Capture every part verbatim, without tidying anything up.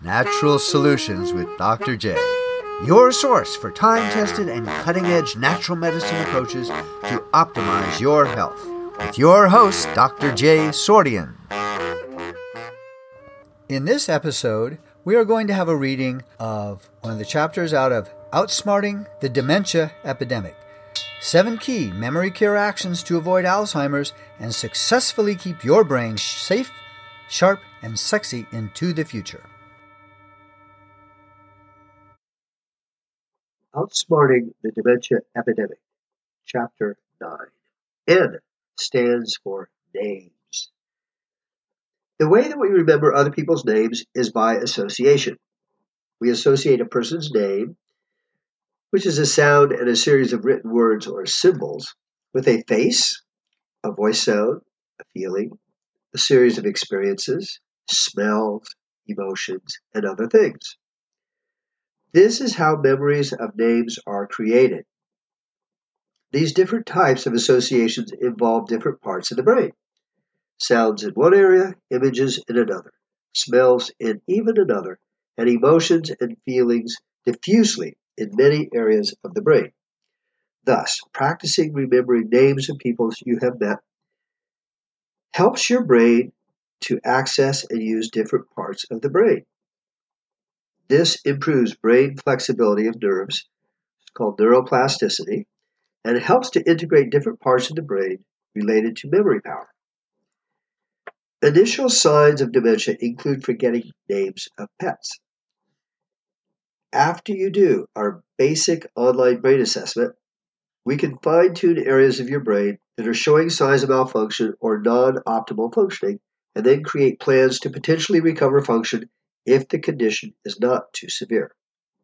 Natural Solutions with Doctor J, your source for time-tested and cutting-edge natural medicine approaches to optimize your health. With your host, Doctor J Sordian. In this episode, we are going to have a reading of one of the chapters out of Outsmarting the Dementia Epidemic. Seven key memory care actions to avoid Alzheimer's and successfully keep your brain safe, sharp, and sexy into the future. Outsmarting the Dementia Epidemic, Chapter nine. N stands for names. The way that we remember other people's names is by association. We associate a person's name, which is a sound and a series of written words or symbols, with a face, a voice sound, a feeling, a series of experiences, smells, emotions, and other things. This is how memories of names are created. These different types of associations involve different parts of the brain. Sounds in one area, images in another, smells in even another, and emotions and feelings diffusely in many areas of the brain. Thus, practicing remembering names of people you have met helps your brain to access and use different parts of the brain. This improves brain flexibility of nerves, it's called neuroplasticity, and it helps to integrate different parts of the brain related to memory power. Initial signs of dementia include forgetting names of pets. After you do our basic online brain assessment, we can fine-tune areas of your brain that are showing signs of malfunction or non-optimal functioning, and then create plans to potentially recover function if the condition is not too severe.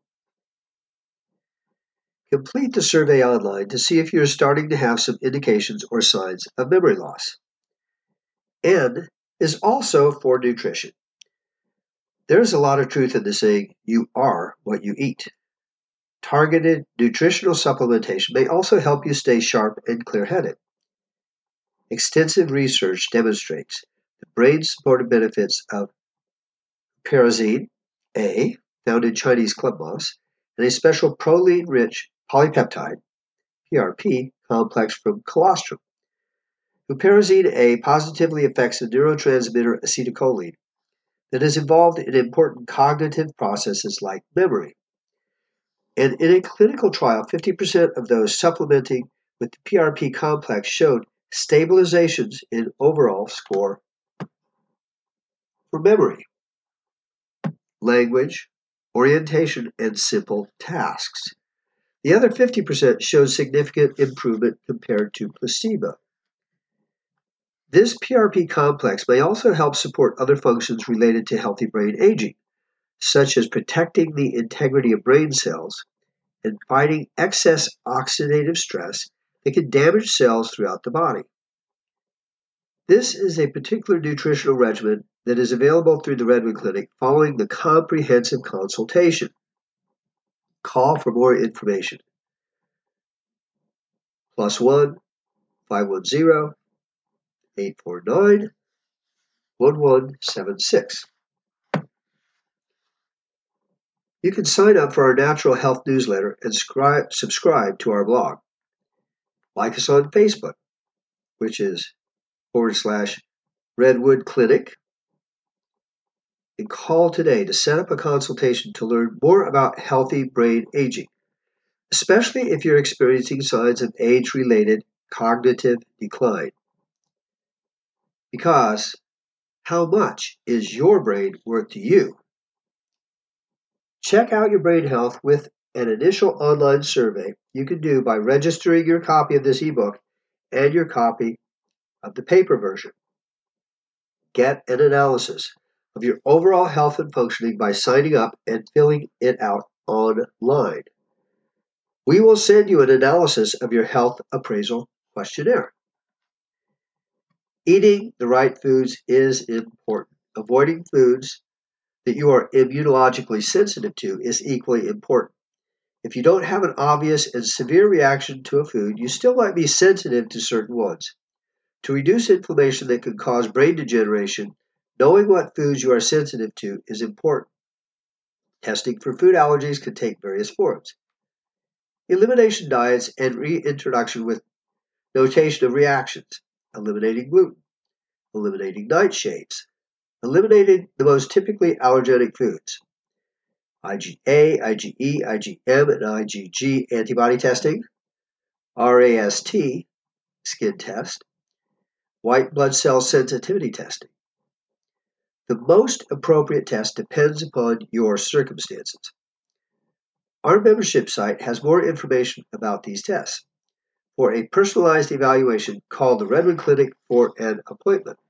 Complete the survey online to see if you're starting to have some indications or signs of memory loss. N is also for nutrition. There's a lot of truth in the saying, you are what you eat. Targeted nutritional supplementation may also help you stay sharp and clear-headed. Extensive research demonstrates the brain-supportive benefits of pyrazine A, found in Chinese club moss, and a special proline-rich polypeptide, P R P, complex from colostrum. Huperazine A positively affects the neurotransmitter acetylcholine that is involved in important cognitive processes like memory. And in a clinical trial, fifty percent of those supplementing with the P R P complex showed stabilizations in overall score for memory, language, orientation, and simple tasks. The other fifty percent showed significant improvement compared to placebo. This P R P complex may also help support other functions related to healthy brain aging, such as protecting the integrity of brain cells and fighting excess oxidative stress that can damage cells throughout the body. This is a particular nutritional regimen that is available through the Redwood Clinic following the comprehensive consultation. Call for more information. Plus one, five one zero, eight four nine, one one seven six. You can sign up for our Natural Health newsletter and scribe, subscribe to our blog. Like us on Facebook, which is forward slash Redwood Clinic, and call today to set up a consultation to learn more about healthy brain aging, especially if you're experiencing signs of age-related cognitive decline. Because how much is your brain worth to you? Check out your brain health with an initial online survey you can do by registering your copy of this ebook and your copy of the paper version. Get an analysis of your overall health and functioning by signing up and filling it out online. We will send you an analysis of your health appraisal questionnaire. Eating the right foods is important. Avoiding foods that you are immunologically sensitive to is equally important. If you don't have an obvious and severe reaction to a food, you still might be sensitive to certain ones. To reduce inflammation that can cause brain degeneration, knowing what foods you are sensitive to is important. Testing for food allergies can take various forms. Elimination diets and reintroduction with notation of reactions, eliminating gluten, eliminating nightshades, eliminating the most typically allergenic foods, IgA, IgE, IgM, and IgG antibody testing, R A S T, skin test, white blood cell sensitivity testing. The most appropriate test depends upon your circumstances. Our membership site has more information about these tests. For a personalized evaluation, call the Redwood Clinic for an appointment.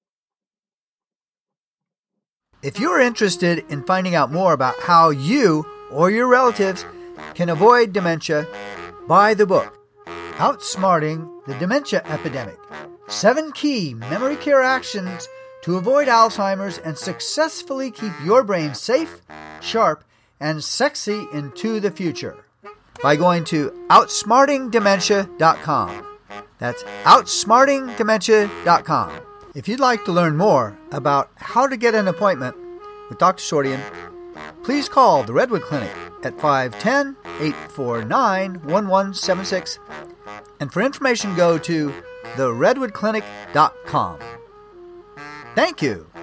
If you're interested in finding out more about how you or your relatives can avoid dementia, buy the book, Outsmarting the Dementia Epidemic, Seven Key Memory Care Actions to Avoid Alzheimer's and Successfully Keep Your Brain Safe, Sharp, and Sexy into the Future, by going to outsmarting dementia dot com. That's outsmarting dementia dot com. If you'd like to learn more about how to get an appointment with Doctor Sordian, please call the Redwood Clinic at five one zero, eight four nine, one one seven six. And for information, go to the redwood clinic dot com. Thank you.